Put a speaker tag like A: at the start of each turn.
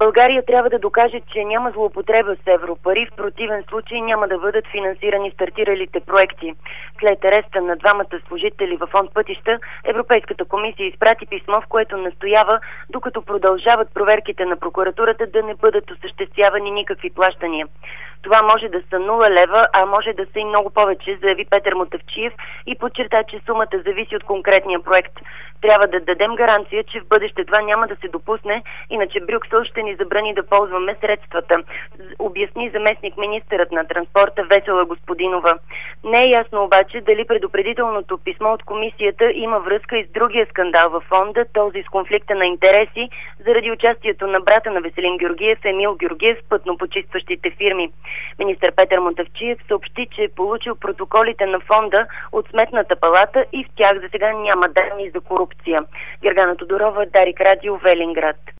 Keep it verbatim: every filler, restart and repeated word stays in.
A: България трябва да докаже, че няма злоупотреба с европари, в противен случай няма да бъдат финансирани стартиралите проекти. След ареста на двамата служители във фонд Пътища, Европейската комисия изпрати писмо, в което настоява, докато продължават проверките на прокуратурата, да не бъдат осъществявани никакви плащания. Това може да са нула лева, а може да са и много повече, заяви Петър Мутафчиев и подчерта, че сумата зависи от конкретния проект. Трябва да дадем гаранция, че в бъдеще това няма да се допусне, иначе Брюксел ще ни забрани да ползваме средствата, обясни заместник министърът на транспорта Весела Господинова. Не е ясно обаче дали предупредителното писмо от комисията има връзка и с другия скандал във фонда, този с конфликта на интереси, заради участието на брата на Веселин Георгиев, Емил Георгиев, в пътнопочистващите фирми. Министър Петър Мутафчиев съобщи, че е получил протоколите на фонда от Сметната палата и в тях за сега няма данни за корупция. Гергана Тодорова, Дарик Радио, Велинград.